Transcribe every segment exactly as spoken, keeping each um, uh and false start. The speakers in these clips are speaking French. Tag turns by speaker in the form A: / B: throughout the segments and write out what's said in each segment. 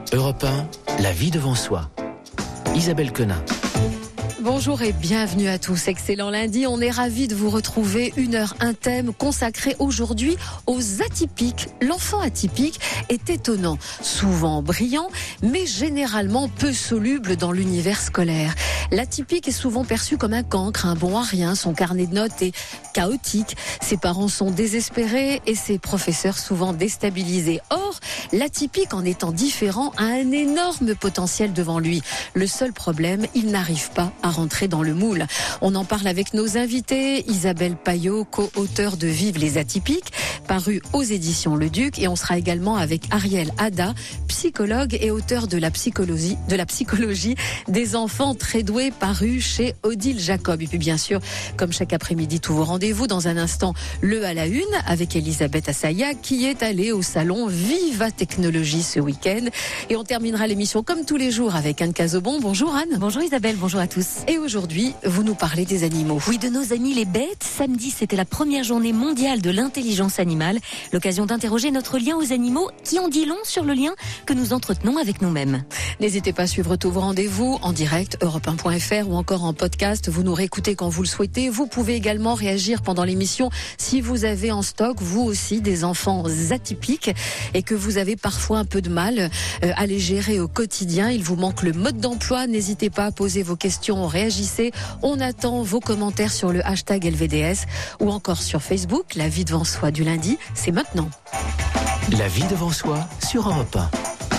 A: Europe un, la vie devant soi. Isabelle Quenin.
B: Bonjour et bienvenue à tous. Excellent lundi. On est ravis de vous retrouver. Une heure, un thème consacré aujourd'hui aux atypiques. L'enfant atypique est étonnant, souvent brillant, mais généralement peu soluble dans l'univers scolaire. L'atypique est souvent perçu comme un cancre, un bon à rien. Son carnet de notes est chaotique. Ses parents sont désespérés et ses professeurs souvent déstabilisés. Or, l'atypique, en étant différent, a un énorme potentiel devant lui. Le seul problème, il n'arrive pas à rentrer dans le moule. On en parle avec nos invités. Isabelle Payot, co-auteure de Vive les atypiques, paru aux éditions Le Duc, et on sera également avec Ariel Hada, psychologue et auteur de la psychologie, de la psychologie des enfants très doués, paru chez Odile Jacob. Et puis bien sûr, comme chaque après-midi, tous vos rendez-vous. Dans un instant, le à la une avec Elisabeth Assaya qui est allée au salon Viva Technologie ce week-end. Et on terminera l'émission comme tous les jours avec Anne Cazobon. Bonjour Anne.
C: Bonjour Isabelle, bonjour à tous.
B: Et aujourd'hui, vous nous parlez des animaux.
C: Oui, de nos amis les bêtes. Samedi, c'était la première journée mondiale de l'intelligence animale. L'occasion d'interroger notre lien aux animaux qui en dit long sur le lien que nous entretenons avec nous-mêmes.
B: N'hésitez pas à suivre tous vos rendez-vous en direct, europe un point f r ou encore en podcast. Vous nous réécoutez quand vous le souhaitez. Vous pouvez également réagir pendant l'émission si vous avez en stock, vous aussi, des enfants atypiques et que vous avez parfois un peu de mal à les gérer au quotidien. Il vous manque le mode d'emploi. N'hésitez pas à poser vos questions, réagissez. On attend vos commentaires sur le hashtag L V D S ou encore sur Facebook. La vie devant soi du lundi, c'est maintenant.
A: La vie devant soi sur Europe un.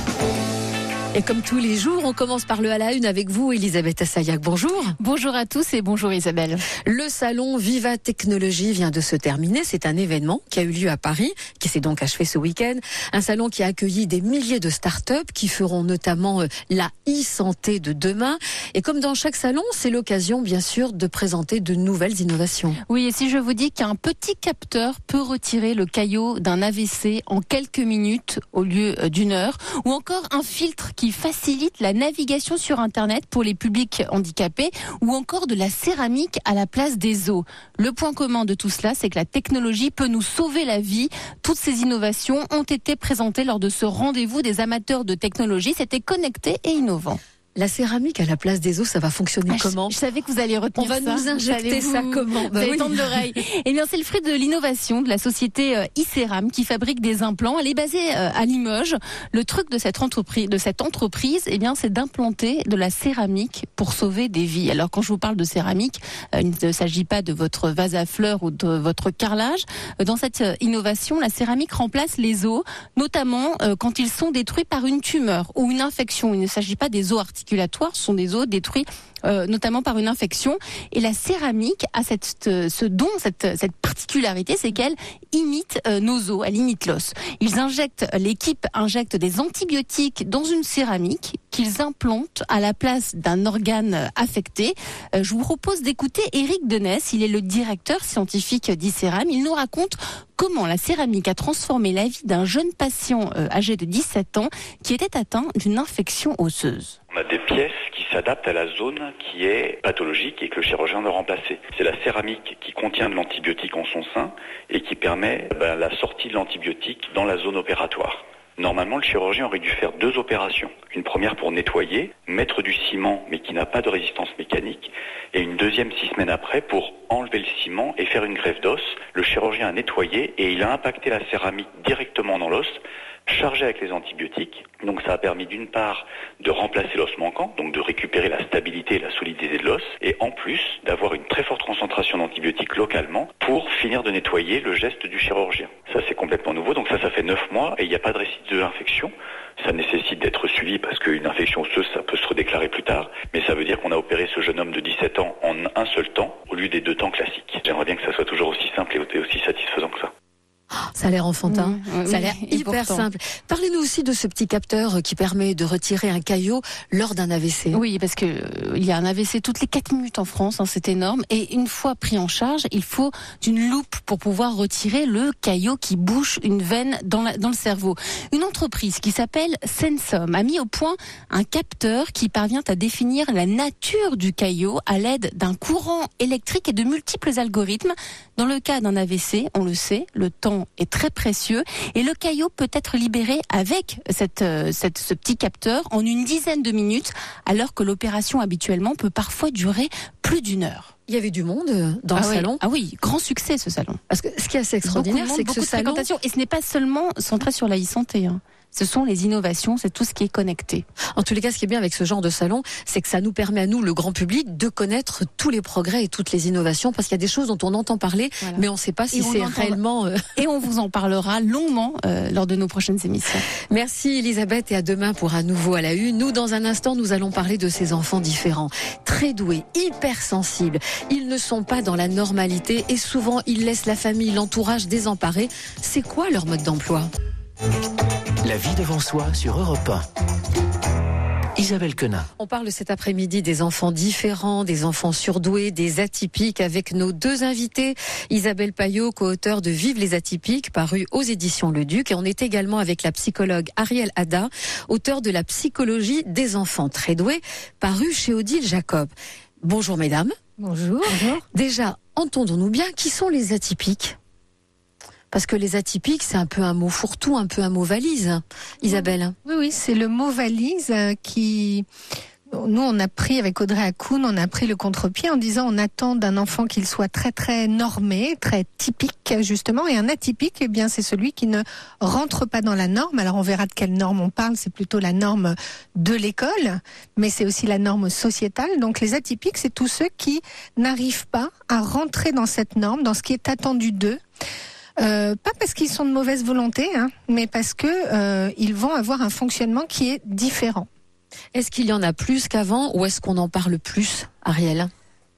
B: Et comme tous les jours, on commence par le à la une avec vous, Elisabeth Assayac. Bonjour.
D: Bonjour à tous et bonjour Isabelle.
B: Le salon Viva Technologie vient de se terminer. C'est un événement qui a eu lieu à Paris, qui s'est donc achevé ce week-end. Un salon qui a accueilli des milliers de start-up qui feront notamment la e-santé de demain. Et comme dans chaque salon, c'est l'occasion, bien sûr, de présenter de nouvelles innovations.
D: Oui, et si je vous dis qu'un petit capteur peut retirer le caillot d'un A V C en quelques minutes au lieu d'une heure, ou encore un filtre qui facilite la navigation sur Internet pour les publics handicapés, ou encore de la céramique à la place des os. Le point commun de tout cela, c'est que la technologie peut nous sauver la vie. Toutes ces innovations ont été présentées lors de ce rendez-vous des amateurs de technologie. C'était connecté et innovant.
B: La céramique à la place des os, ça va fonctionner
D: ah,
B: comment?
D: Je, je savais que vous alliez retenir ça.
B: On va
D: ça.
B: nous injecter ça comment?
D: Bah oui. Tendre l'oreille. Eh bien, c'est le fruit de l'innovation de la société euh, iCéram qui fabrique des implants. Elle est basée euh, à Limoges. Le truc de cette entreprise, de cette entreprise, eh bien, c'est d'implanter de la céramique pour sauver des vies. Alors, quand je vous parle de céramique, euh, il ne s'agit pas de votre vase à fleurs ou de votre carrelage. Euh, dans cette euh, innovation, la céramique remplace les os, notamment euh, quand ils sont détruits par une tumeur ou une infection. Il ne s'agit pas des os articulatoires, ce sont des os détruits Euh, notamment par une infection. Et la céramique a cette, euh, ce don, cette, cette particularité, c'est qu'elle imite euh, nos os, elle imite l'os. Ils injectent, l'équipe injecte des antibiotiques dans une céramique qu'ils implantent à la place d'un organe affecté. Euh, je vous propose d'écouter Éric Denès, il est le directeur scientifique d'ICéram. Il nous raconte comment la céramique a transformé la vie d'un jeune patient euh, âgé de dix-sept ans qui était atteint d'une infection osseuse.
E: On a des pièces qui s'adaptent à la zone qui est pathologique et que le chirurgien doit remplacer. C'est la céramique qui contient de l'antibiotique en son sein et qui permet ben, la sortie de l'antibiotique dans la zone opératoire. Normalement, le chirurgien aurait dû faire deux opérations. Une première pour nettoyer, mettre du ciment mais qui n'a pas de résistance mécanique, et une deuxième six semaines après pour enlever le ciment et faire une greffe d'os. Le chirurgien a nettoyé et il a impacté la céramique directement dans l'os, chargé avec les antibiotiques. Donc ça a permis d'une part de remplacer l'os manquant, donc de récupérer la stabilité et la solidité de l'os, et en plus d'avoir une très forte concentration d'antibiotiques localement pour finir de nettoyer le geste du chirurgien. Ça c'est complètement nouveau, donc ça ça fait neuf mois et il n'y a pas de récidive de l'infection. Ça nécessite d'être suivi parce qu'une infection osseuse ça peut se redéclarer plus tard, mais ça veut dire qu'on a opéré ce jeune homme de dix-sept ans en un seul temps au lieu des deux temps classiques. J'aimerais bien que ça soit toujours aussi simple et aussi satisfaisant que ça.
B: Ça a l'air enfantin,
D: mmh,
B: ça a
D: oui,
B: l'air hyper
D: pourtant.
B: simple. Parlez-nous aussi de ce petit capteur qui permet de retirer un caillot lors d'un A V C.
D: Oui, parce que euh, il y a un A V C toutes les quatre minutes en France, hein, c'est énorme. Et une fois pris en charge, il faut une loupe pour pouvoir retirer le caillot qui bouche une veine dans, la, dans le cerveau. Une entreprise qui s'appelle Sensum a mis au point un capteur qui parvient à définir la nature du caillot à l'aide d'un courant électrique et de multiples algorithmes. Dans le cas d'un A V C, on le sait, le temps l'enfant est très précieux et le caillot peut être libéré avec cette, cette, ce petit capteur en une dizaine de minutes, alors que l'opération habituellement peut parfois durer plus d'une heure.
B: Il y avait du monde dans
D: ah
B: le
D: oui.
B: salon.
D: Ah oui, grand succès ce salon.
B: Parce que ce qui est assez extraordinaire,
D: Beaucoup de monde,
B: c'est que ce
D: beaucoup de
B: salon...
D: fréquentation. Et ce n'est pas seulement centré sur la e-santé. Hein. Ce sont les innovations, c'est tout ce qui est connecté.
B: En tous les cas, ce qui est bien avec ce genre de salon, c'est que ça nous permet à nous, le grand public, de connaître tous les progrès et toutes les innovations, parce qu'il y a des choses dont on entend parler, voilà. mais on ne sait pas si c'est entend... réellement... Euh...
D: Et on vous en parlera longuement euh, lors de nos prochaines émissions.
B: Merci Elisabeth, et à demain pour à nouveau à la une. Nous, dans un instant, nous allons parler de ces enfants différents, très doués, hypersensibles. Ils ne sont pas dans la normalité et souvent, ils laissent la famille, l'entourage désemparé. C'est quoi leur mode d'emploi ?
A: La vie devant soi sur Europe un. Isabelle Quenat.
B: On parle cet après-midi des enfants différents, des enfants surdoués, des atypiques, avec nos deux invités. Isabelle Payot, co-auteure de Vive les atypiques, paru aux éditions Le Duc. Et on est également avec la psychologue Ariel Hadda, auteure de La psychologie des enfants très doués, paru chez Odile Jacob. Bonjour mesdames.
F: Bonjour. Bonjour.
B: Déjà, entendons-nous bien, qui sont les atypiques ? Parce que les atypiques, c'est un peu un mot fourre-tout, un peu un mot valise. Isabelle.
F: Oui, oui, c'est le mot valise qui... Nous, on a pris, avec Audrey Hakoun, on a pris le contre-pied en disant on attend d'un enfant qu'il soit très, très normé, très typique, justement. Et un atypique, eh bien, c'est celui qui ne rentre pas dans la norme. Alors, on verra de quelle norme on parle. C'est plutôt la norme de l'école, mais c'est aussi la norme sociétale. Donc, les atypiques, c'est tous ceux qui n'arrivent pas à rentrer dans cette norme, dans ce qui est attendu d'eux. Euh, pas parce qu'ils sont de mauvaise volonté, hein, mais parce que euh, ils vont avoir un fonctionnement qui est différent.
B: Est-ce qu'il y en a plus qu'avant ou est-ce qu'on en parle plus, Ariel ?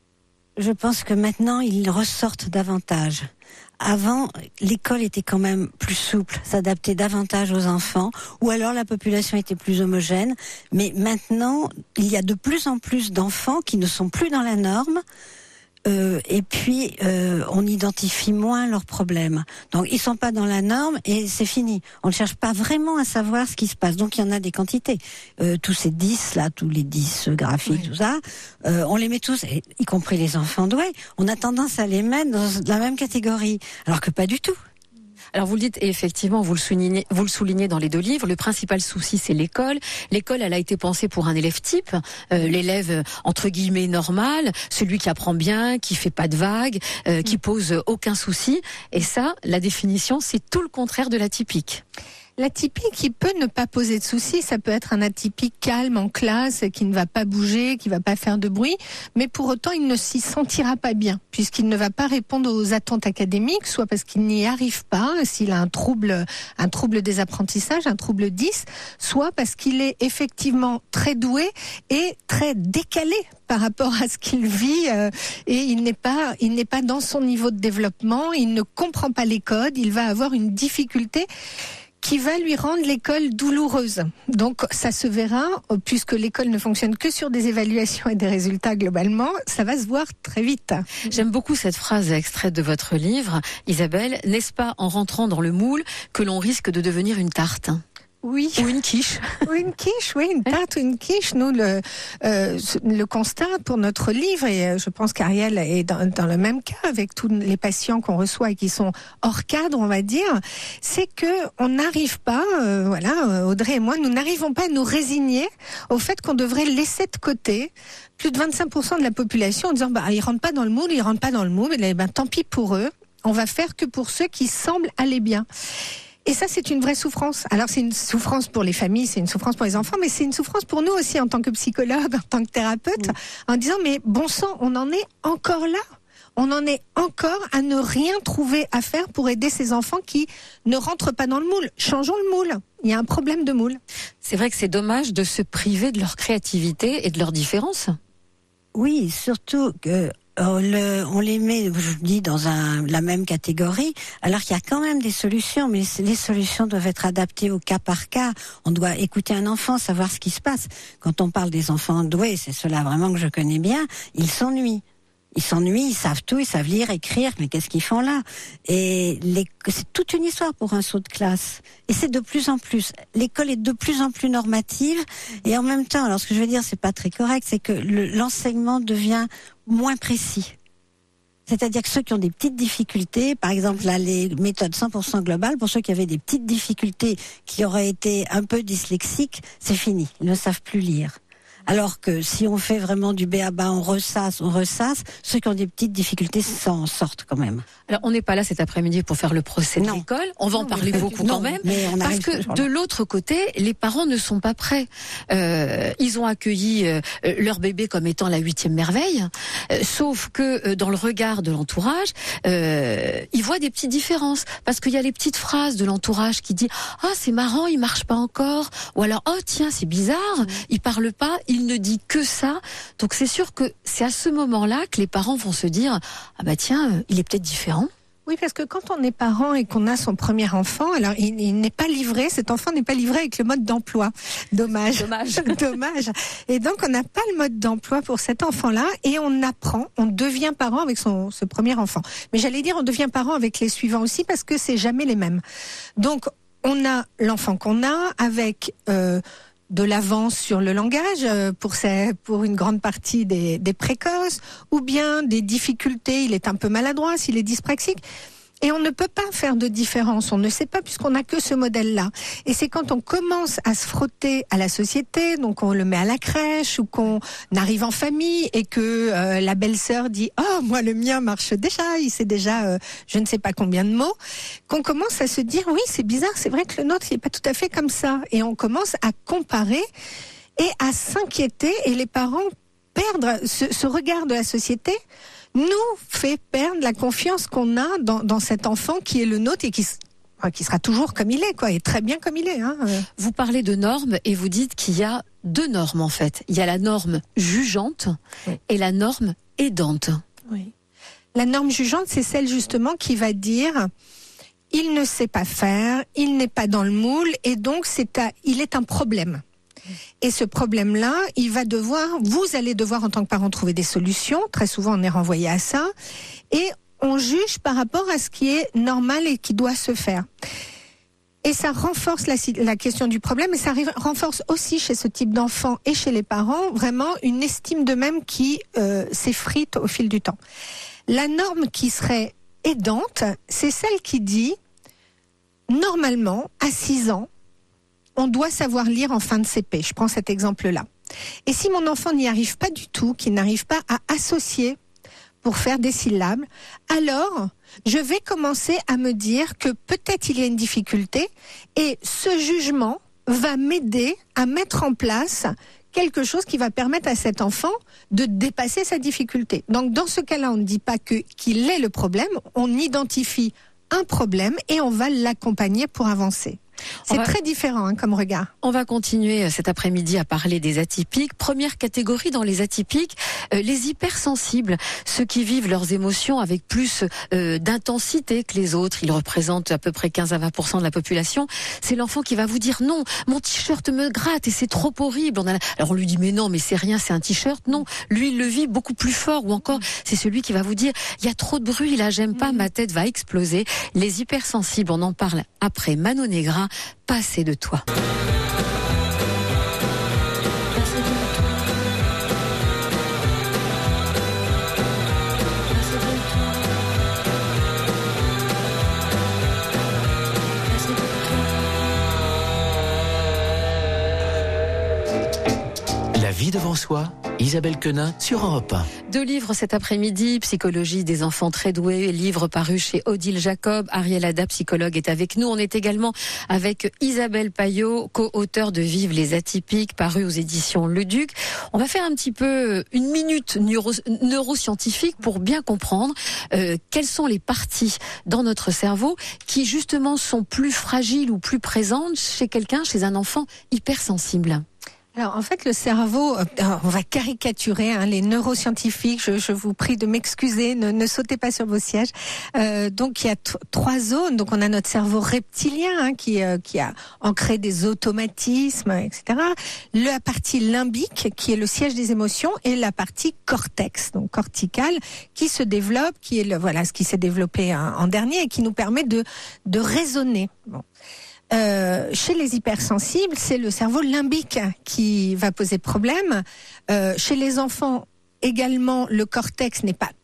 G: Je pense que maintenant, ils ressortent davantage. Avant, l'école était quand même plus souple, s'adaptait davantage aux enfants, ou alors la population était plus homogène. Mais maintenant, il y a de plus en plus d'enfants qui ne sont plus dans la norme. Euh, et puis euh, on identifie moins leurs problèmes. Donc ils sont pas dans la norme et c'est fini. On ne cherche pas vraiment à savoir ce qui se passe. Donc il y en a des quantités. Euh, tous ces dix là, tous les dix graphiques, oui. tout ça, euh, on les met tous, y compris les enfants doués. On a tendance à les mettre dans la même catégorie, alors que pas du tout.
B: Alors vous le dites, et effectivement, vous le soulignez, vous le soulignez dans les deux livres, le principal souci, c'est l'école. L'école, elle a été pensée pour un élève type, euh, l'élève, entre guillemets, normal, celui qui apprend bien, qui fait pas de vagues, euh, qui pose aucun souci. Et ça, la définition, c'est tout le contraire de l'atypique.
F: L'atypique, il peut ne pas poser de soucis. Ça peut être un atypique calme en classe, qui ne va pas bouger, qui ne va pas faire de bruit. Mais pour autant, il ne s'y sentira pas bien, puisqu'il ne va pas répondre aux attentes académiques, soit parce qu'il n'y arrive pas, s'il a un trouble, un trouble des apprentissages, un trouble dix, soit parce qu'il est effectivement très doué et très décalé par rapport à ce qu'il vit, euh, et il n'est pas, il n'est pas dans son niveau de développement, il ne comprend pas les codes, il va avoir une difficulté qui va lui rendre l'école douloureuse. Donc ça se verra, puisque l'école ne fonctionne que sur des évaluations et des résultats globalement, ça va se voir très vite.
B: J'aime beaucoup cette phrase extraite de votre livre, Isabelle. N'est-ce pas en rentrant dans le moule que l'on risque de devenir une tarte ?
F: Oui.
B: Ou une quiche.
F: Ou une quiche, oui, une tarte ou une quiche. Nous, le, euh, le constat pour notre livre, et je pense qu'Ariel est dans, dans le même cas avec tous les patients qu'on reçoit et qui sont hors cadre, on va dire, c'est que on n'arrive pas, euh, voilà, Audrey et moi, nous n'arrivons pas à nous résigner au fait qu'on devrait laisser de côté plus de vingt-cinq pour cent de la population en disant, bah, ils rentrent pas dans le moule, ils rentrent pas dans le moule, et ben, tant pis pour eux. On va faire que pour ceux qui semblent aller bien. Et ça, c'est une vraie souffrance. Alors, c'est une souffrance pour les familles, c'est une souffrance pour les enfants, mais c'est une souffrance pour nous aussi en tant que psychologue, en tant que thérapeute, mmh. en disant, mais bon sang, on en est encore là. On en est encore à ne rien trouver à faire pour aider ces enfants qui ne rentrent pas dans le moule. Changeons le moule. Il y a un problème de moule.
B: C'est vrai que c'est dommage de se priver de leur créativité et de leur différence.
G: Oui, surtout que On, le, on les met, je dis, dans un, la même catégorie, alors qu'il y a quand même des solutions, mais les solutions doivent être adaptées au cas par cas. On doit écouter un enfant, savoir ce qui se passe. Quand on parle des enfants doués, c'est ceux-là vraiment que je connais bien, ils s'ennuient. Ils s'ennuient, ils savent tout, ils savent lire, écrire, mais qu'est-ce qu'ils font là ? Et les, c'est toute une histoire pour un saut de classe. Et c'est de plus en plus. L'école est de plus en plus normative, et en même temps, alors ce que je veux dire, c'est pas très correct, c'est que le, l'enseignement devient moins précis. C'est-à-dire que ceux qui ont des petites difficultés, par exemple là les méthodes cent pour cent globales, pour ceux qui avaient des petites difficultés, qui auraient été un peu dyslexiques, c'est fini, ils ne savent plus lire. Alors que si on fait vraiment du b.a.-ba, on ressasse, on ressasse, ceux qui ont des petites difficultés s'en sortent quand même.
B: Alors, on n'est pas là cet après-midi pour faire le procès de
G: Non.
B: l'école. On va en
G: Non,
B: parler beaucoup
G: non,
B: quand même.
G: mais on
B: Parce
G: arrive ce
B: que
G: jour-là.
B: de l'autre côté, les parents ne sont pas prêts. Euh, ils ont accueilli euh, leur bébé comme étant la huitième merveille. Euh, sauf que euh, dans le regard de l'entourage, euh, ils voient des petites différences. Parce qu'il y a les petites phrases de l'entourage qui dit « Ah, c'est marrant, il marche pas encore. » Ou alors « Oh, tiens, c'est bizarre, il parle pas, il ne dit que ça. » Donc c'est sûr que c'est à ce moment-là que les parents vont se dire « Ah bah tiens, euh, il est peut-être différent. »
F: Oui, parce que quand on est parent et qu'on a son premier enfant, alors il, il n'est pas livré, cet enfant n'est pas livré avec le mode d'emploi. Dommage.
B: Dommage.
F: Dommage. Et donc on n'a pas le mode d'emploi pour cet enfant-là et on apprend, on devient parent avec son ce premier enfant. Mais j'allais dire on devient parent avec les suivants aussi parce que c'est jamais les mêmes. Donc on a l'enfant qu'on a avec euh, de l'avance sur le langage euh, pour ces, pour une grande partie des, des précoces, ou bien des difficultés, il est un peu maladroit, s'il est dyspraxique. Et on ne peut pas faire de différence, on ne sait pas puisqu'on n'a que ce modèle-là. Et c'est quand on commence à se frotter à la société, donc on le met à la crèche ou qu'on arrive en famille et que euh, la belle-sœur dit « Oh, moi le mien marche déjà, il sait déjà euh, je ne sais pas combien de mots », qu'on commence à se dire « Oui, c'est bizarre, c'est vrai que le nôtre il n'est pas tout à fait comme ça ». Et on commence à comparer et à s'inquiéter et les parents perdent ce, ce regard de la société nous fait perdre la confiance qu'on a dans, dans cet enfant qui est le nôtre et qui, qui sera toujours comme il est, quoi, et très bien comme il est. Hein.
B: Vous parlez de normes et vous dites qu'il y a deux normes en fait. Il y a la norme jugeante oui. et la norme aidante.
F: Oui. La norme jugeante, c'est celle justement qui va dire il ne sait pas faire, il n'est pas dans le moule et donc c'est à, il est un problème. Et ce problème-là, il va devoir, vous allez devoir en tant que parent trouver des solutions. Très souvent, on est renvoyé à ça. Et on juge par rapport à ce qui est normal et qui doit se faire. Et ça renforce la, la question du problème et ça renforce aussi chez ce type d'enfant et chez les parents vraiment une estime d'eux-mêmes qui euh, s'effrite au fil du temps. La norme qui serait aidante, c'est celle qui dit, normalement, à six ans, on doit savoir lire en fin de C P. Je prends cet exemple-là. Et si mon enfant n'y arrive pas du tout, qu'il n'arrive pas à associer pour faire des syllabes, alors je vais commencer à me dire que peut-être il y a une difficulté et ce jugement va m'aider à mettre en place quelque chose qui va permettre à cet enfant de dépasser sa difficulté. Donc dans ce cas-là, on ne dit pas que, qu'il est le problème, on identifie un problème et on va l'accompagner pour avancer. C'est va, très différent hein, comme regard.
B: On va continuer cet après-midi à parler des atypiques. Première catégorie dans les atypiques, euh, les hypersensibles, ceux qui vivent leurs émotions avec plus euh, d'intensité que les autres. Ils représentent à peu près quinze à vingt pour cent de la population. C'est l'enfant qui va vous dire non, mon t-shirt me gratte et c'est trop horrible. On a... Alors on lui dit mais non, mais c'est rien, c'est un t-shirt. Non, lui il le vit beaucoup plus fort. Ou encore, c'est celui qui va vous dire il y a trop de bruit là, j'aime pas, ma tête va exploser. Les hypersensibles, on en parle après Manon Negra. Passer de toi.
A: La vie devant soi, Isabelle Quenin sur Europe un.
B: Deux livres cet après-midi, Psychologie des enfants très doués, livre paru chez Odile Jacob. Ariel Ada, psychologue, est avec nous. On est également avec Isabelle Payot, co-auteure de Vive les atypiques, paru aux éditions Le Duc. On va faire un petit peu une minute neuro, neuroscientifique pour bien comprendre euh, quelles sont les parties dans notre cerveau qui justement sont plus fragiles ou plus présentes chez quelqu'un, chez un enfant hypersensible.
F: Alors en fait le cerveau, on va caricaturer hein, les neuroscientifiques, je, je vous prie de m'excuser, ne, ne sautez pas sur vos sièges. Euh, donc il y a t- trois zones, donc on a notre cerveau reptilien hein, qui, euh, qui a ancré des automatismes, et cetera. La partie limbique qui est le siège des émotions et la partie cortex, donc corticale, qui se développe, qui est le, voilà ce qui s'est développé hein, en dernier et qui nous permet de, de raisonner. Bon. Euh, chez les hypersensibles, c'est le cerveau limbique qui va poser problème. Euh, chez les enfants, également, le cortex n'est pas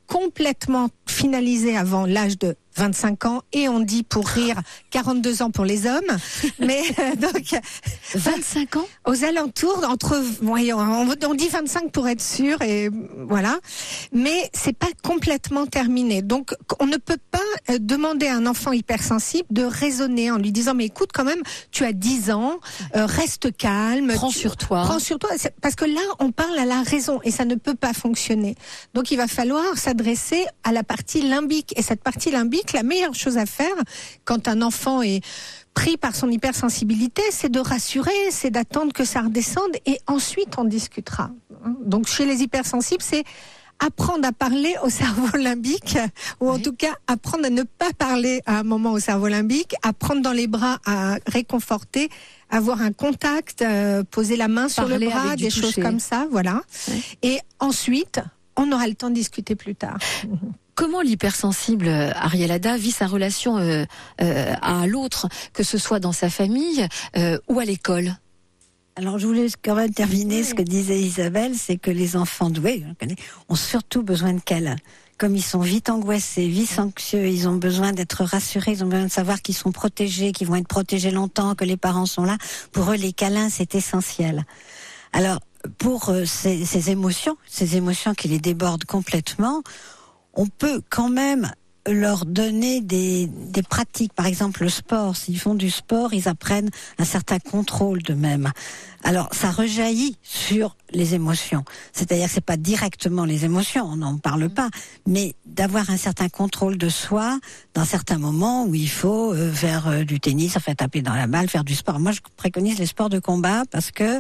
F: complètement finalisé avant l'âge de vingt-cinq ans, et on dit pour rire quarante-deux ans pour les hommes, mais euh, donc
B: vingt-cinq ans
F: aux alentours, entre, voyons, on, on dit vingt-cinq pour être sûr, et voilà, mais c'est pas complètement terminé. Donc on ne peut pas euh, demander à un enfant hypersensible de raisonner en lui disant mais écoute quand même, tu as dix ans, euh, reste calme,
B: prends
F: tu,
B: sur toi,
F: prends sur toi, c'est, parce que là on parle à la raison et ça ne peut pas fonctionner. Donc il va falloir s'adresser à la partie limbique, et cette partie limbique, la meilleure chose à faire quand un enfant est pris par son hypersensibilité, c'est de rassurer, c'est d'attendre que ça redescende et ensuite on discutera. Donc chez les hypersensibles, c'est apprendre à parler au cerveau limbique, ou en oui. tout cas apprendre à ne pas parler à un moment au cerveau limbique, à prendre dans les bras, à réconforter, avoir un contact, euh, poser la main sur
B: parler
F: le bras, des
B: toucher.
F: choses comme ça, voilà. Oui. Et ensuite, on aura le temps de discuter plus tard.
B: Comment l'hypersensible Ariel Hada vit sa relation euh, euh, à l'autre, que ce soit dans sa famille euh, ou à l'école?
G: Alors, je voulais quand même terminer ce que disait Isabelle, c'est que les enfants doués ont surtout besoin de câlins. Comme ils sont vite angoissés, vite anxieux, ils ont besoin d'être rassurés, ils ont besoin de savoir qu'ils sont protégés, qu'ils vont être protégés longtemps, que les parents sont là. Pour eux, les câlins, c'est essentiel. Alors, pour euh, ces, ces émotions, ces émotions qui les débordent complètement, on peut quand même leur donner des, des pratiques. Par exemple, le sport. S'ils font du sport, ils apprennent un certain contrôle d'eux-mêmes. Alors, ça rejaillit sur les émotions. C'est-à-dire que c'est pas directement les émotions, on n'en parle pas, mais d'avoir un certain contrôle de soi dans certains moments où il faut euh, faire euh, du tennis, enfin taper dans la balle, faire du sport. Moi, je préconise les sports de combat parce que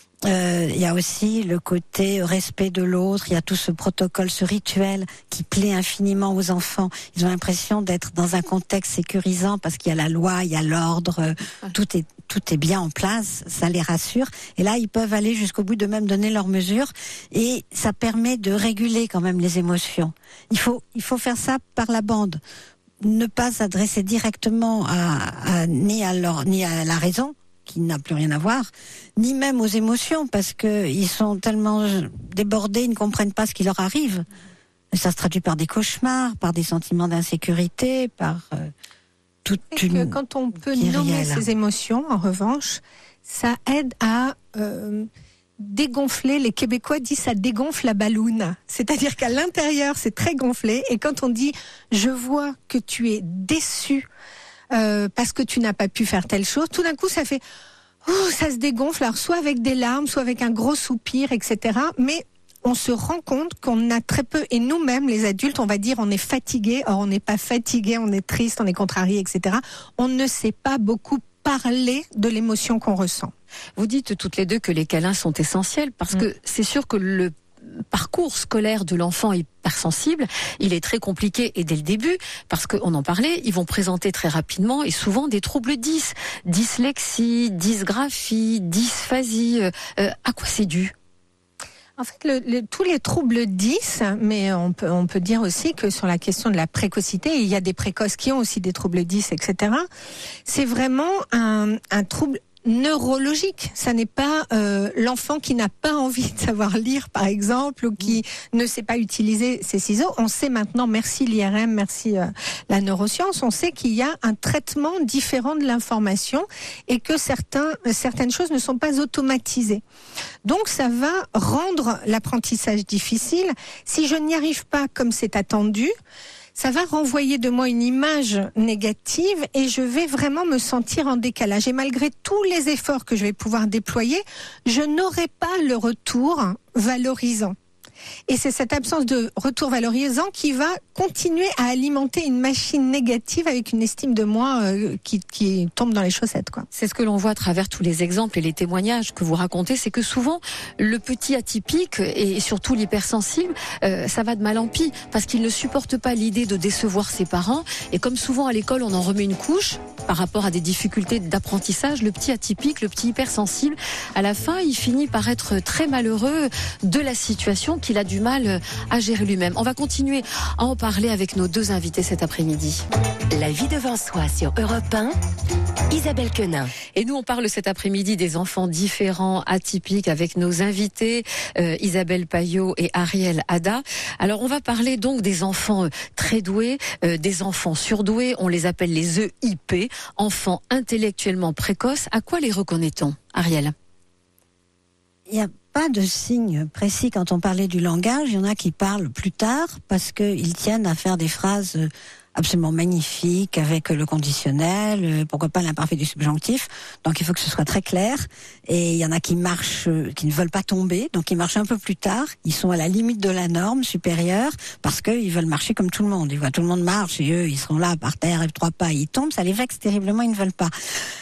G: Euh, il y a aussi le côté respect de l'autre, il y a tout ce protocole, ce rituel qui plaît infiniment aux enfants. Ils ont l'impression d'être dans un contexte sécurisant parce qu'il y a la loi, il y a l'ordre, euh, tout est tout est bien en place, ça les rassure. Et là, ils peuvent aller jusqu'au bout de même donner leurs mesures et ça permet de réguler quand même les émotions. Il faut il faut faire ça par la bande, ne pas s'adresser directement à, à ni à leur ni à la raison, qui n'a plus rien à voir, ni même aux émotions, parce que ils sont tellement débordés, ils ne comprennent pas ce qui leur arrive. Ça se traduit par des cauchemars, par des sentiments d'insécurité, par euh, toute
F: Et
G: une...
F: que quand on peut nommer ces émotions, en revanche, ça aide à euh, dégonfler. Les Québécois disent ça dégonfle la balloune. C'est-à-dire qu'à l'intérieur, c'est très gonflé, et quand on dit « je vois que tu es déçu », Euh, parce que tu n'as pas pu faire telle chose, tout d'un coup ça fait oh, ça se dégonfle, alors soit avec des larmes, soit avec un gros soupir, et cetera. Mais on se rend compte qu'on a très peu, et nous-mêmes les adultes, on va dire on est fatigué, or on n'est pas fatigué, on est triste, on est contrarié, et cetera. On ne sait pas beaucoup parler de l'émotion qu'on ressent.
B: Vous dites toutes les deux que les câlins sont essentiels, parce mmh. que c'est sûr que le parcours scolaire de l'enfant hypersensible, il est très compliqué, et dès le début, parce qu'on en parlait, ils vont présenter très rapidement et souvent des troubles dys, dyslexie, dysgraphie, dysphasie. Euh, à quoi c'est dû ?
F: En fait, le, le, tous les troubles dys, mais on peut, on peut dire aussi que sur la question de la précocité, il y a des précoces qui ont aussi des troubles dys, et cetera. C'est vraiment un, un trouble neurologique. Ça n'est pas euh, l'enfant qui n'a pas envie de savoir lire, par exemple, ou qui ne sait pas utiliser ses ciseaux. On sait maintenant, merci l'I R M, merci euh, la neuroscience, on sait qu'il y a un traitement différent de l'information et que certains, certaines choses ne sont pas automatisées. Donc ça va rendre l'apprentissage difficile. Si je n'y arrive pas comme c'est attendu, ça va renvoyer de moi une image négative et je vais vraiment me sentir en décalage. Et malgré tous les efforts que je vais pouvoir déployer, je n'aurai pas le retour valorisant. Et c'est cette absence de retour valorisant qui va continuer à alimenter une machine négative avec une estime de moi euh, qui, qui tombe dans les chaussettes, quoi.
B: C'est ce que l'on voit à travers tous les exemples et les témoignages que vous racontez, c'est que souvent le petit atypique et surtout l'hypersensible, euh, ça va de mal en pis parce qu'il ne supporte pas l'idée de décevoir ses parents. Et comme souvent à l'école, on en remet une couche par rapport à des difficultés d'apprentissage, le petit atypique, le petit hypersensible, à la fin, il finit par être très malheureux de la situation qu'il a du mal à gérer lui-même. On va continuer à en parler avec nos deux invités cet après-midi.
A: La vie devant soi sur Europe un, Isabelle Quenin.
B: Et nous, on parle cet après-midi des enfants différents, atypiques, avec nos invités, euh, Isabelle Payot et Ariel Ada. Alors, on va parler donc des enfants très doués, euh, des enfants surdoués. On les appelle les E I P, enfants intellectuellement précoces. À quoi les reconnaît-on, Ariel ?
G: Il n'y a pas de signe précis quand on parlait du langage. Il y en a qui parlent plus tard parce qu'ils tiennent à faire des phrases absolument magnifiques avec le conditionnel, pourquoi pas l'imparfait du subjonctif. Donc il faut que ce soit très clair. Et il y en a qui marchent, qui ne veulent pas tomber, donc ils marchent un peu plus tard. Ils sont à la limite de la norme supérieure parce qu'ils veulent marcher comme tout le monde. Ils voient tout le monde marche et eux, ils seront là par terre et trois pas, ils tombent. Ça les vexe terriblement, ils ne veulent pas.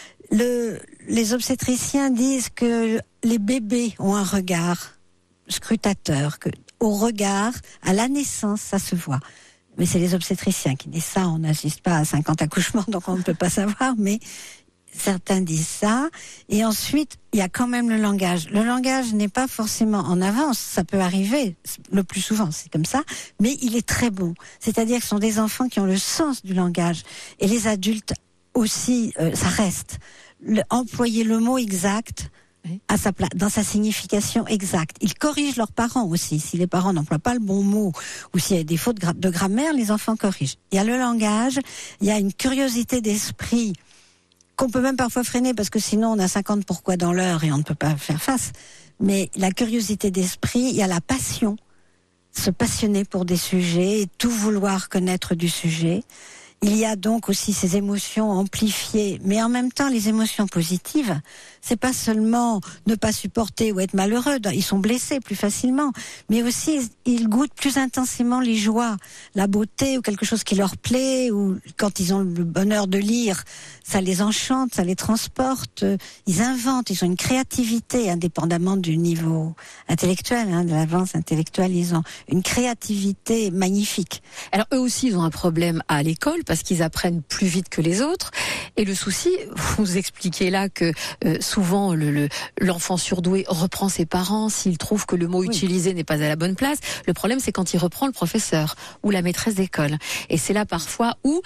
G: Le, les obstétriciens disent que les bébés ont un regard scrutateur, que au regard, à la naissance, ça se voit. Mais c'est les obstétriciens qui disent ça, on n'assiste pas à cinquante accouchements, donc on ne peut pas savoir, mais certains disent ça. Et ensuite, il y a quand même le langage. Le langage n'est pas forcément en avance, ça peut arriver, le plus souvent c'est comme ça, mais il est très bon. C'est-à-dire que ce sont des enfants qui ont le sens du langage. Et les adultes aussi, euh, ça reste. Le, employer le mot exact à sa place, dans sa signification exacte. Ils corrigent leurs parents aussi. Si les parents n'emploient pas le bon mot ou s'il y a des fautes de grammaire, les enfants corrigent. Il y a le langage, il y a une curiosité d'esprit qu'on peut même parfois freiner parce que sinon on a cinquante pourquoi dans l'heure et on ne peut pas faire face. Mais la curiosité d'esprit, il y a la passion, se passionner pour des sujets et tout vouloir connaître du sujet. Il y a donc aussi ces émotions amplifiées, mais en même temps les émotions positives, c'est pas seulement ne pas supporter ou être malheureux, ils sont blessés plus facilement, mais aussi ils goûtent plus intensément les joies, la beauté ou quelque chose qui leur plaît, ou quand ils ont le bonheur de lire, ça les enchante, ça les transporte, ils inventent, ils ont une créativité indépendamment du niveau intellectuel, hein, de l'avance intellectuelle, ils ont une créativité magnifique.
B: Alors eux aussi ils ont un problème à l'école parce qu'ils apprennent plus vite que les autres. Et le souci, vous expliquez là que euh, souvent le, le, l'enfant surdoué reprend ses parents s'il trouve que le mot oui. utilisé n'est pas à la bonne place. Le problème, c'est quand il reprend le professeur ou la maîtresse d'école. Et c'est là parfois où,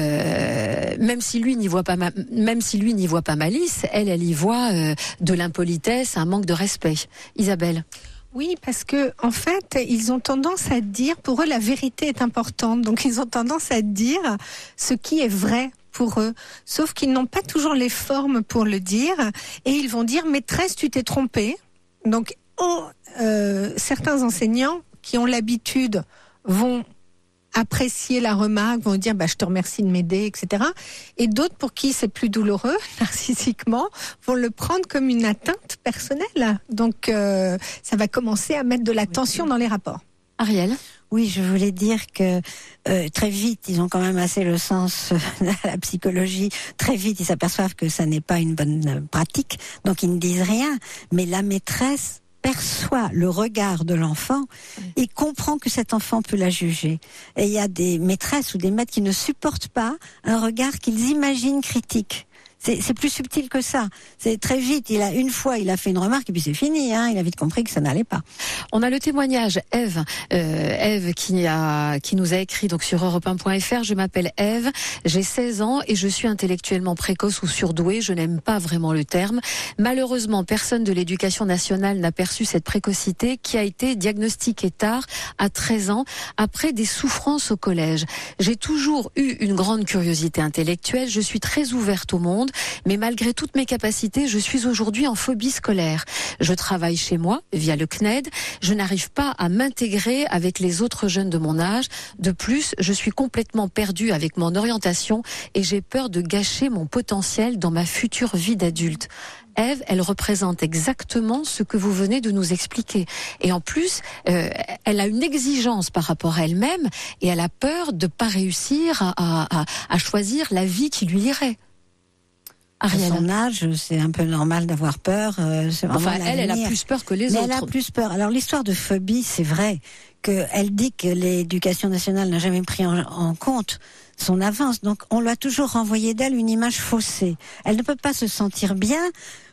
B: euh, même si lui n'y voit pas, ma- même si lui n'y voit pas malice, elle, elle y voit euh, de l'impolitesse, un manque de respect. Isabelle.
F: Oui, parce que en fait, ils ont tendance à dire, pour eux, la vérité est importante. Donc, ils ont tendance à dire ce qui est vrai pour eux. Sauf qu'ils n'ont pas toujours les formes pour le dire. Et ils vont dire, maîtresse, tu t'es trompée. Donc, oh, euh, certains enseignants qui ont l'habitude vont apprécier la remarque, vont dire bah, je te remercie de m'aider, et cetera. Et d'autres pour qui c'est plus douloureux, narcissiquement, vont le prendre comme une atteinte personnelle. Donc euh, ça va commencer à mettre de la tension dans les rapports.
B: Ariel ?
G: Oui, je voulais dire que euh, très vite, ils ont quand même assez le sens de la psychologie. Très vite, ils s'aperçoivent que ça n'est pas une bonne pratique, donc ils ne disent rien. Mais la maîtresse perçoit le regard de l'enfant et comprend que cet enfant peut la juger. Et il y a des maîtresses ou des maîtres qui ne supportent pas un regard qu'ils imaginent critique. C'est, c'est plus subtil que ça. C'est très vite. Il a une fois, il a fait une remarque et puis c'est fini. Hein. Il a vite compris que ça n'allait pas.
B: On a le témoignage Ève, euh, Ève qui a, qui nous a écrit donc sur europe un point f r. Je m'appelle Ève, j'ai seize ans et je suis intellectuellement précoce ou surdouée. Je n'aime pas vraiment le terme. Malheureusement, personne de l'éducation nationale n'a perçu cette précocité qui a été diagnostiquée tard, à treize ans, après des souffrances au collège. J'ai toujours eu une grande curiosité intellectuelle. Je suis très ouverte au monde. Mais malgré toutes mes capacités, je suis aujourd'hui en phobie scolaire. Je travaille chez moi, via le C N E D. Je n'arrive pas à m'intégrer avec les autres jeunes de mon âge. De plus, je suis complètement perdue avec mon orientation et j'ai peur de gâcher mon potentiel dans ma future vie d'adulte. Ève, elle représente exactement ce que vous venez de nous expliquer. Et en plus, euh, elle a une exigence par rapport à elle-même et elle a peur de ne pas réussir à, à, à choisir la vie qui lui irait.
G: Ariel. À son âge, c'est un peu normal d'avoir peur. Euh, c'est
B: enfin, elle, elle a plus peur que les
G: Mais
B: autres.
G: Elle a plus peur. Alors, l'histoire de phobie, c'est vrai qu'elle dit que l'éducation nationale n'a jamais pris en, en compte son avance. Donc, on lui a toujours renvoyé d'elle une image faussée. Elle ne peut pas se sentir bien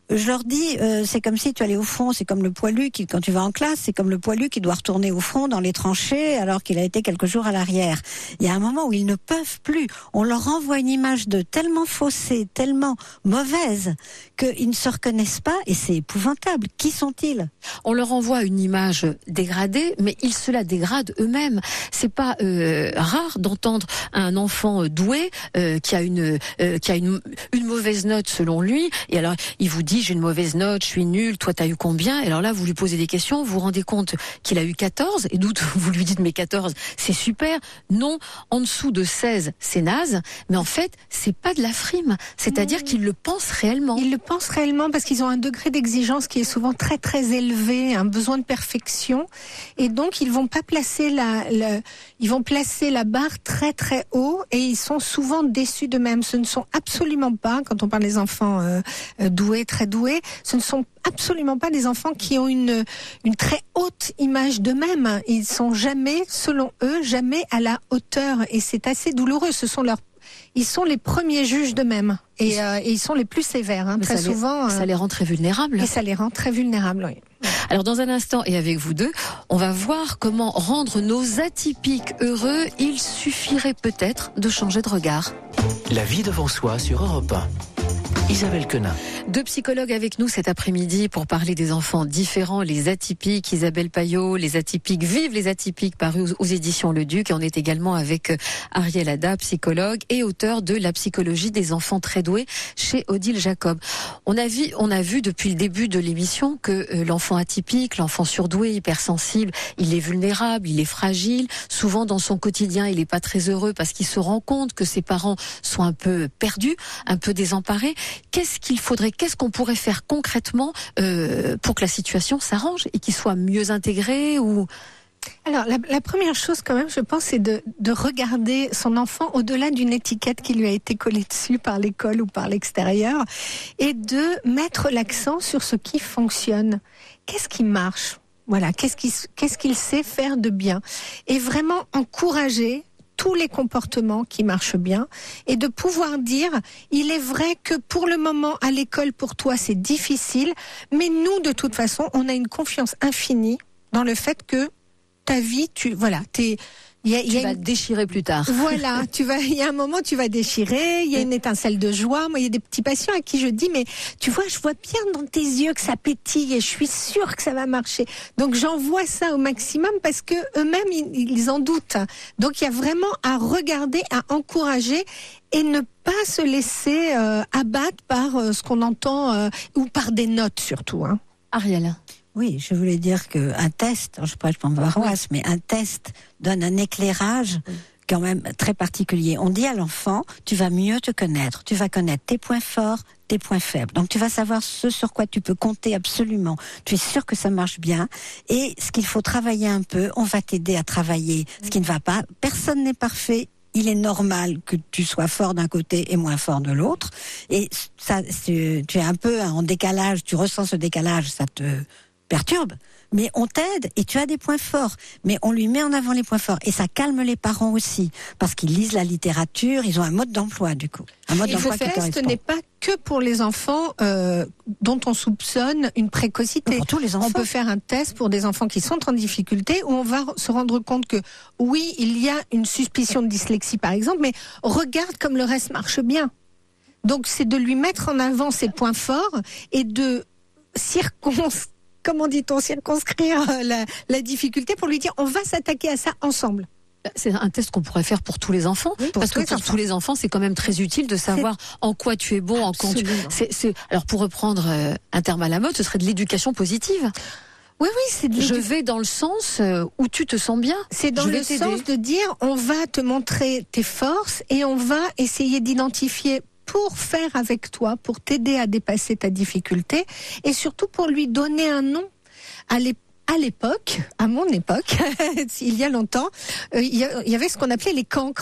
G: je leur dis, euh, c'est comme si tu allais au front, c'est comme le poilu qui, quand tu vas en classe, c'est comme le poilu qui doit retourner au front dans les tranchées alors qu'il a été quelques jours à l'arrière. Il y a un moment où ils ne peuvent plus. On leur envoie une image de tellement faussée, tellement mauvaise, qu'ils ne se reconnaissent pas et c'est épouvantable. Qui sont-ils?
B: On leur envoie une image dégradée, mais ils se la dégradent eux-mêmes. C'est pas euh, rare d'entendre un enfant doué euh, qui a une euh, qui a une, une mauvaise note selon lui, et alors il vous dit j'ai une mauvaise note, je suis nul, toi t'as eu combien? Et alors là vous lui posez des questions, vous vous rendez compte qu'il a eu quatorze, et d'où vous lui dites mais quatorze c'est super. Non, en dessous de seize c'est naze, mais en fait c'est pas de la frime, c'est-à-dire mmh. qu'ils le pensent réellement.
F: Ils le pensent réellement parce qu'ils ont un degré d'exigence qui est souvent très très élevé, un besoin de perfection, et donc ils vont pas placer la, la ils vont placer la barre très très haut, et ils sont souvent déçus d'eux-mêmes. Ce ne sont absolument pas, quand on parle des enfants euh, doués, très doués, ce ne sont absolument pas des enfants qui ont une une très haute image d'eux-mêmes. Ils sont jamais, selon eux, jamais à la hauteur, et c'est assez douloureux. Ce sont leurs Ils sont les premiers juges d'eux-mêmes, et, euh, et ils sont les plus sévères, hein, très
B: ça
F: souvent.
B: Les, ça les rend très vulnérables.
F: Et ça les rend très vulnérables, oui.
B: Alors dans un instant, et avec vous deux, on va voir comment rendre nos atypiques heureux. Il suffirait peut-être de changer de regard.
A: La vie devant soi sur Europe un. Isabelle Quenin.
B: Deux psychologues avec nous cet après-midi pour parler des enfants différents, les atypiques. Isabelle Payot, les atypiques, vive les atypiques, paru aux, aux éditions Le Duc. Et on est également avec Ariel Ada, psychologue et auteur de La psychologie des enfants très doués chez Odile Jacob. On a vu, on a vu depuis le début de l'émission que euh, l'enfant atypique, l'enfant surdoué, hypersensible, il est vulnérable, il est fragile. Souvent dans son quotidien, il est pas très heureux parce qu'il se rend compte que ses parents sont un peu perdus, un peu désemparés. Qu'est-ce qu'il faudrait, qu'est-ce qu'on pourrait faire concrètement euh, pour que la situation s'arrange et qu'il soit mieux intégré ou...
F: Alors, la, la première chose quand même, je pense, c'est de, de regarder son enfant au-delà d'une étiquette qui lui a été collée dessus par l'école ou par l'extérieur, et de mettre l'accent sur ce qui fonctionne. Qu'est-ce qui marche? Voilà, qu'est-ce qu'il, qu'est-ce qu'il sait faire de bien? Et vraiment encourager tous les comportements qui marchent bien, et de pouvoir dire, il est vrai que pour le moment à l'école pour toi c'est difficile, mais nous de toute façon on a une confiance infinie dans le fait que ta vie, tu voilà, t'es
B: Il y a, tu il y a vas une... déchirer plus tard.
F: Voilà, tu vas. Il y a un moment, tu vas déchirer. Il y a une étincelle de joie. Moi, il y a des petits patients à qui je dis, mais tu vois, je vois bien dans tes yeux que ça pétille, et je suis sûre que ça va marcher. Donc, j'envoie ça au maximum parce que eux-mêmes, ils, ils en doutent. Donc, il y a vraiment à regarder, à encourager, et ne pas se laisser euh, abattre par euh, ce qu'on entend euh, ou par des notes surtout. Hein.
B: Ariel.
G: Oui, je voulais dire qu'un test, je prêche pour ma paroisse, mais un test donne un éclairage quand même très particulier. On dit à l'enfant, tu vas mieux te connaître, tu vas connaître tes points forts, tes points faibles. Donc tu vas savoir ce sur quoi tu peux compter absolument. Tu es sûr que ça marche bien. Et ce qu'il faut travailler un peu, on va t'aider à travailler ce qui ne va pas. Personne n'est parfait. Il est normal que tu sois fort d'un côté et moins fort de l'autre. Et ça, tu es un peu en décalage, tu ressens ce décalage, ça te perturbe, mais on t'aide et tu as des points forts, mais on lui met en avant les points forts, et ça calme les parents aussi parce qu'ils lisent la littérature, ils ont un mode d'emploi du coup, un mode
F: Il
G: d'emploi
F: faut
G: qui correspond.
F: Ce n'est pas que pour les enfants euh, dont on soupçonne une précocité.
G: Pour tous les enfants.
F: On peut faire un test pour des enfants qui sont en difficulté, où on va se rendre compte que oui, il y a une suspicion de dyslexie par exemple, mais regarde comme le reste marche bien. Donc c'est de lui mettre en avant ses points forts et de circonscrire Comment dit-on, circonscrire la, la difficulté pour lui dire on va s'attaquer à ça ensemble.
B: C'est un test qu'on pourrait faire pour tous les enfants,
F: oui, pour
B: parce que pour
F: enfants.
B: tous les enfants, c'est quand même très utile de savoir c'est... en quoi tu es bon, Absolument. en quoi tu... C'est, c'est... Alors pour reprendre euh, un terme à la mode, ce serait de l'éducation positive.
F: Oui, oui, c'est de l'édu...
B: Je vais dans le sens euh, où tu te sens bien.
F: C'est dans le sens de dire on va te montrer tes forces et on va essayer d'identifier pour faire avec toi, pour t'aider à dépasser ta difficulté, et surtout pour lui donner un nom. À l'époque, à mon époque, il y a longtemps, euh, il y avait ce qu'on appelait les cancres.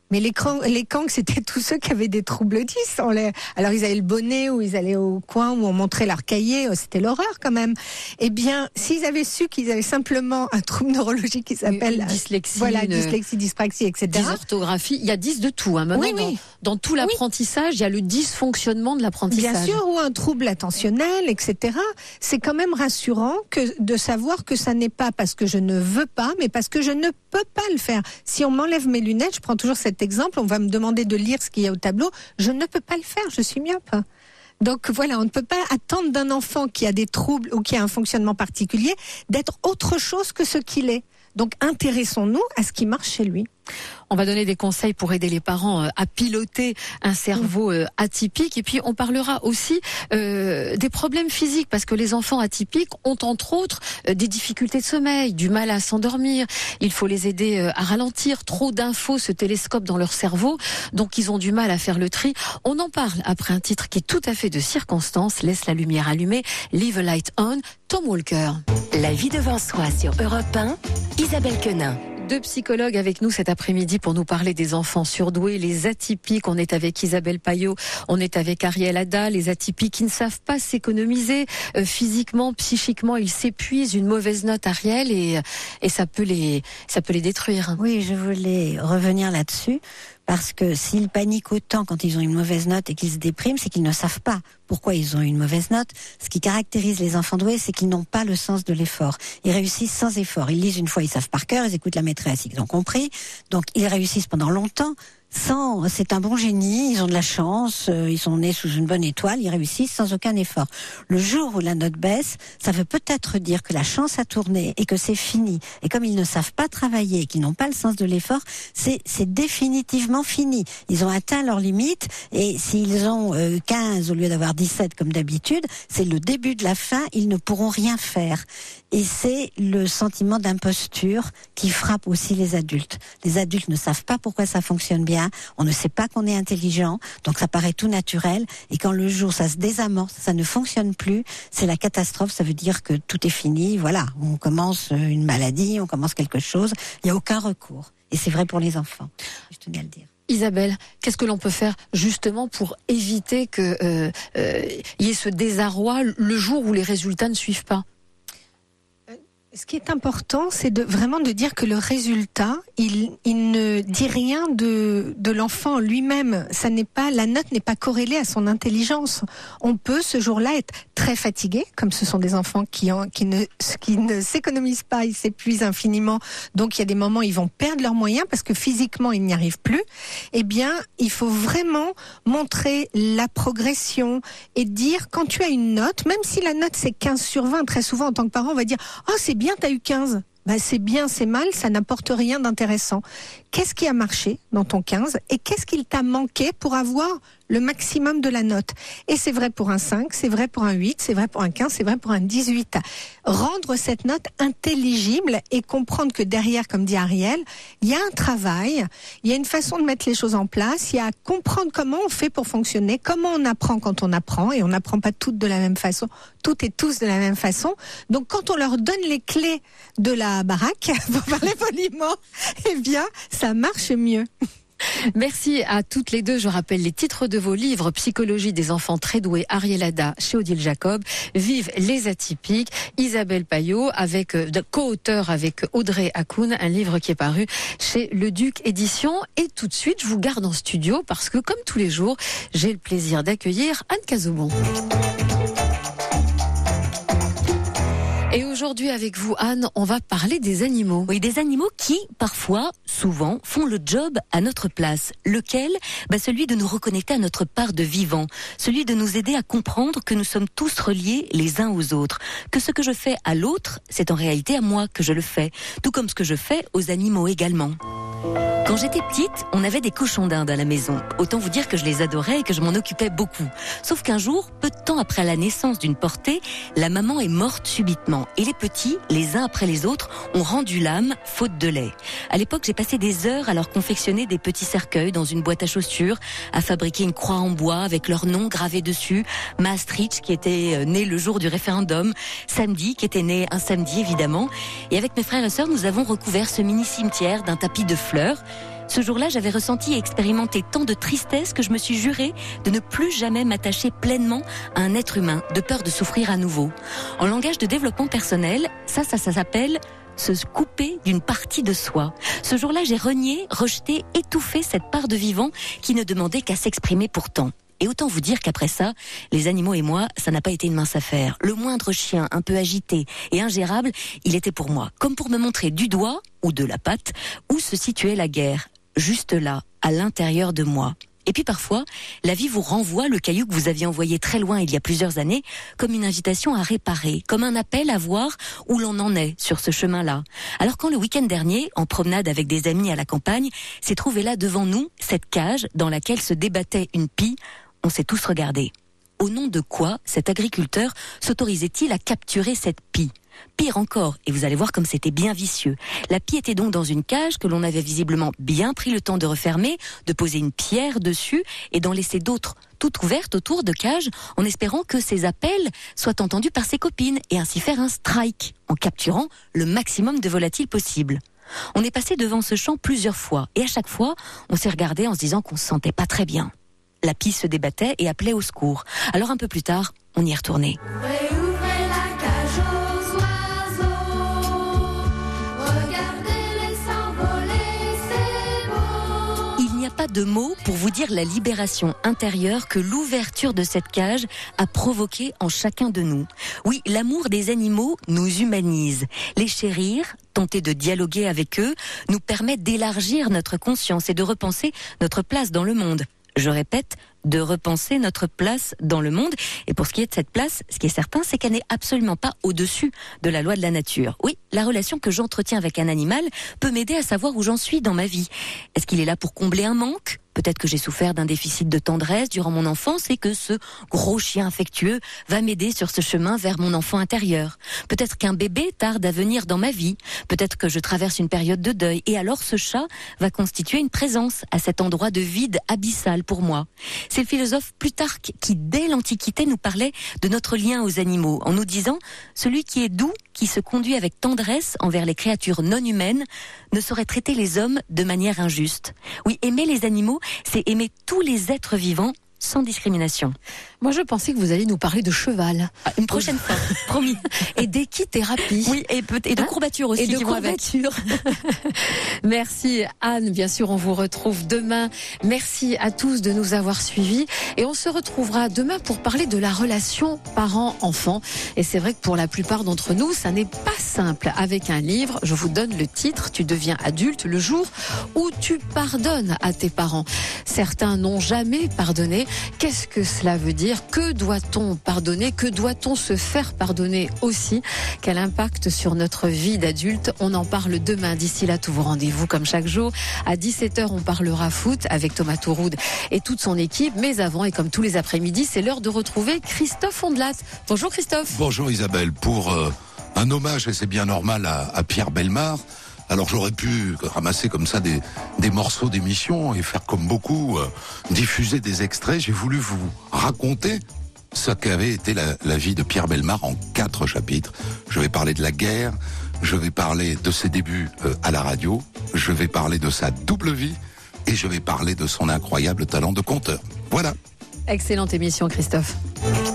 F: Mais les, cran- les kangs, c'était tous ceux qui avaient des troubles dys. On les... Alors ils avaient le bonnet, ou ils allaient au coin où on montrait leur cahier. C'était l'horreur quand même. Eh bien, s'ils avaient su qu'ils avaient simplement un trouble neurologique qui s'appelle
B: une dyslexie,
F: voilà,
B: une...
F: dyslexie, dyspraxie, et cetera.
B: Dysorthographie, il y a dix de tout. Hein. Maintenant,
F: oui, oui.
B: Dans, dans tout l'apprentissage, oui. il y a le dysfonctionnement de l'apprentissage.
F: Bien sûr, ou un trouble attentionnel, et cetera. C'est quand même rassurant que de savoir que ça n'est pas parce que je ne veux pas, mais parce que je ne peux pas le faire. Si on m'enlève mes lunettes, je prends toujours cet exemple, on va me demander de lire ce qu'il y a au tableau, je ne peux pas le faire, je suis myope. Donc voilà, on ne peut pas attendre d'un enfant qui a des troubles ou qui a un fonctionnement particulier d'être autre chose que ce qu'il est. Donc intéressons-nous à ce qui marche chez lui.
B: On va donner des conseils pour aider les parents à piloter un cerveau atypique, et puis on parlera aussi euh, des problèmes physiques, parce que les enfants atypiques ont entre autres des difficultés de sommeil, du mal à s'endormir. Il faut les aider à ralentir. Trop d'infos se télescopent dans leur cerveau, donc ils ont du mal à faire le tri. On en parle après un titre qui est tout à fait de circonstance. Laisse la lumière allumée, Leave a Light On, Tom Walker.
H: La vie devant soi sur Europe un, Isabelle Quenin.
B: Deux psychologues avec nous cet après-midi pour nous parler des enfants surdoués, les atypiques. On est avec Isabelle Payot, on est avec Ariel Ada, les atypiques qui ne savent pas s'économiser euh, physiquement, psychiquement, ils s'épuisent. Une mauvaise note, Ariel, et, et ça peut les, ça peut les détruire.
G: Oui, je voulais revenir là-dessus. Parce que s'ils paniquent autant quand ils ont une mauvaise note et qu'ils se dépriment, c'est qu'ils ne savent pas pourquoi ils ont une mauvaise note. Ce qui caractérise les enfants doués, c'est qu'ils n'ont pas le sens de l'effort. Ils réussissent sans effort. Ils lisent une fois, ils savent par cœur, ils écoutent la maîtresse, ils ont compris. Donc ils réussissent pendant longtemps. Sans, c'est un bon génie, ils ont de la chance, euh, ils sont nés sous une bonne étoile, ils réussissent sans aucun effort. Le jour où la note baisse, ça veut peut-être dire que la chance a tourné et que c'est fini. Et comme ils ne savent pas travailler et qu'ils n'ont pas le sens de l'effort, c'est, c'est définitivement fini. Ils ont atteint leurs limites, et s'ils ont euh, quinze au lieu d'avoir dix-sept comme d'habitude, c'est le début de la fin, ils ne pourront rien faire. Et c'est le sentiment d'imposture qui frappe aussi les adultes. Les adultes ne savent pas pourquoi ça fonctionne bien, on ne sait pas qu'on est intelligent, donc ça paraît tout naturel, et quand le jour ça se désamorce, ça ne fonctionne plus, c'est la catastrophe, ça veut dire que tout est fini, voilà, on commence une maladie, on commence quelque chose, il n'y a aucun recours. Et c'est vrai pour les enfants, je tenais à le dire.
B: Isabelle, qu'est-ce que l'on peut faire justement pour éviter qu'il euh, euh, y ait ce désarroi le jour où les résultats ne suivent pas ?
F: Ce qui est important, c'est de vraiment de dire que le résultat, il, il ne dit rien de, de l'enfant lui-même. Ça n'est pas, la note n'est pas corrélée à son intelligence. On peut ce jour-là être très fatigué, comme ce sont des enfants qui, en, qui ne, qui ne s'économisent pas, ils s'épuisent infiniment. Donc il y a des moments où ils vont perdre leurs moyens parce que physiquement ils n'y arrivent plus. Eh bien, il faut vraiment montrer la progression et dire quand tu as une note, même si la note c'est quinze sur vingt, très souvent en tant que parent on va dire « Oh, c'est bien, t'as eu quinze. Ben, c'est bien, c'est mal, ça n'apporte rien d'intéressant. Qu'est-ce qui a marché dans ton quinze et qu'est-ce qu'il t'a manqué pour avoir le maximum de la note? Et c'est vrai pour un cinq, c'est vrai pour un huit, c'est vrai pour un quinze, c'est vrai pour un dix-huit. Rendre cette note intelligible et comprendre que derrière, comme dit Ariel, il y a un travail, il y a une façon de mettre les choses en place, il y a à comprendre comment on fait pour fonctionner, comment on apprend quand on apprend, et on n'apprend pas toutes de la même façon, toutes et tous de la même façon. Donc quand on leur donne les clés de la baraque, pour parler poliment, eh bien, ça marche mieux.
B: Merci à toutes les deux. Je rappelle les titres de vos livres: Psychologie des enfants très doués, Ariel Ada chez Odile Jacob, Vive les atypiques, Isabelle Payot, avec euh, co-auteur avec Audrey Hakoun, un livre qui est paru chez Le Duc Édition. Et tout de suite, je vous garde en studio parce que, comme tous les jours, j'ai le plaisir d'accueillir Anne Cazobon. Et aujourd'hui, avec vous, Anne, on va parler des animaux.
C: Oui, des animaux qui, parfois, souvent, font le job à notre place. Lequel ? Bah, celui de nous reconnecter à notre part de vivant. Celui de nous aider à comprendre que nous sommes tous reliés les uns aux autres. Que ce que je fais à l'autre, c'est en réalité à moi que je le fais. Tout comme ce que je fais aux animaux également. Quand j'étais petite, on avait des cochons d'Inde à la maison. Autant vous dire que je les adorais et que je m'en occupais beaucoup. Sauf qu'un jour, peu de temps après la naissance d'une portée, la maman est morte subitement. Et les petits, les uns après les autres, ont rendu l'âme, faute de lait. À l'époque, j'ai passé des heures à leur confectionner des petits cercueils dans une boîte à chaussures, à fabriquer une croix en bois avec leur nom gravé dessus. Maastricht, qui était né le jour du référendum. Samedi, qui était né un samedi, évidemment. Et avec mes frères et sœurs, nous avons recouvert ce mini cimetière d'un tapis de fleurs. Ce jour-là, j'avais ressenti et expérimenté tant de tristesse que je me suis juré de ne plus jamais m'attacher pleinement à un être humain, de peur de souffrir à nouveau. En langage de développement personnel, ça, ça, ça s'appelle se couper d'une partie de soi. Ce jour-là, j'ai renié, rejeté, étouffé cette part de vivant qui ne demandait qu'à s'exprimer pourtant. Et autant vous dire qu'après ça, les animaux et moi, ça n'a pas été une mince affaire. Le moindre chien un peu agité et ingérable, il était pour moi, comme pour me montrer du doigt, ou de la patte, où se situait la guerre. Juste là, à l'intérieur de moi. Et puis parfois, la vie vous renvoie le caillou que vous aviez envoyé très loin il y a plusieurs années, comme une invitation à réparer, comme un appel à voir où l'on en est sur ce chemin-là. Alors quand le week-end dernier, en promenade avec des amis à la campagne, s'est trouvé là devant nous, cette cage dans laquelle se débattait une pie, on s'est tous regardés. Au nom de quoi cet agriculteur s'autorisait-il à capturer cette pie ? Pire encore, et vous allez voir comme c'était bien vicieux. La pie était donc dans une cage que l'on avait visiblement bien pris le temps de refermer, de poser une pierre dessus et d'en laisser d'autres toutes ouvertes autour de cage en espérant que ces appels soient entendus par ses copines et ainsi faire un strike en capturant le maximum de volatiles possible. On est passé devant ce champ plusieurs fois et à chaque fois, on s'est regardé en se disant qu'on se sentait pas très bien. La pie se débattait et appelait au secours. Alors un peu plus tard, on y est retourné. Pas de mots pour vous dire la libération intérieure que l'ouverture de cette cage a provoqué en chacun de nous. Oui, l'amour des animaux nous humanise. Les chérir, tenter de dialoguer avec eux, nous permet d'élargir notre conscience et de repenser notre place dans le monde. Je répète, de repenser notre place dans le monde. Et pour ce qui est de cette place, ce qui est certain, c'est qu'elle n'est absolument pas au-dessus de la loi de la nature. Oui, la relation que j'entretiens avec un animal peut m'aider à savoir où j'en suis dans ma vie. Est-ce qu'il est là pour combler un manque ? Peut-être que j'ai souffert d'un déficit de tendresse durant mon enfance et que ce gros chien affectueux va m'aider sur ce chemin vers mon enfant intérieur. Peut-être qu'un bébé tarde à venir dans ma vie. Peut-être que je traverse une période de deuil et alors ce chat va constituer une présence à cet endroit de vide abyssal pour moi. C'est le philosophe Plutarque qui, dès l'Antiquité, nous parlait de notre lien aux animaux en nous disant « Celui qui est doux, qui se conduit avec tendresse envers les créatures non humaines, ne saurait traiter les hommes de manière injuste. » Oui, aimer les animaux, c'est aimer tous les êtres vivants sans discrimination.
B: Moi, je pensais que vous alliez nous parler de cheval.
C: Ah, une prochaine fois, promis.
B: Et d'équithérapie.
C: Oui, et, et de hein courbatures aussi.
B: Et de
C: qui
B: courbatures. Merci Anne, bien sûr, on vous retrouve demain. Merci à tous de nous avoir suivis. Et on se retrouvera demain pour parler de la relation parent-enfant. Et c'est vrai que pour la plupart d'entre nous, ça n'est pas simple. Avec un livre, je vous donne le titre, Tu deviens adulte le jour où tu pardonnes à tes parents. Certains n'ont jamais pardonné. Qu'est-ce que cela veut dire ? Que doit-on pardonner ? Que doit-on se faire pardonner aussi ? Quel impact sur notre vie d'adulte ? On en parle demain. D'ici là, tous vos rendez-vous comme chaque jour. À dix-sept heures, on parlera foot avec Thomas Touroud et toute son équipe. Mais avant, et comme tous les après-midi, c'est l'heure de retrouver Christophe Ondelat. Bonjour Christophe.
I: Bonjour Isabelle. Pour euh, un hommage, et c'est bien normal, à, à Pierre Bellemare. Alors j'aurais pu ramasser comme ça des, des morceaux d'émission et faire comme beaucoup, euh, diffuser des extraits. J'ai voulu vous raconter ce qu'avait été la, la vie de Pierre Bellemare en quatre chapitres. Je vais parler de la guerre, je vais parler de ses débuts euh, à la radio, je vais parler de sa double vie et je vais parler de son incroyable talent de conteur. Voilà.
B: Excellente émission Christophe.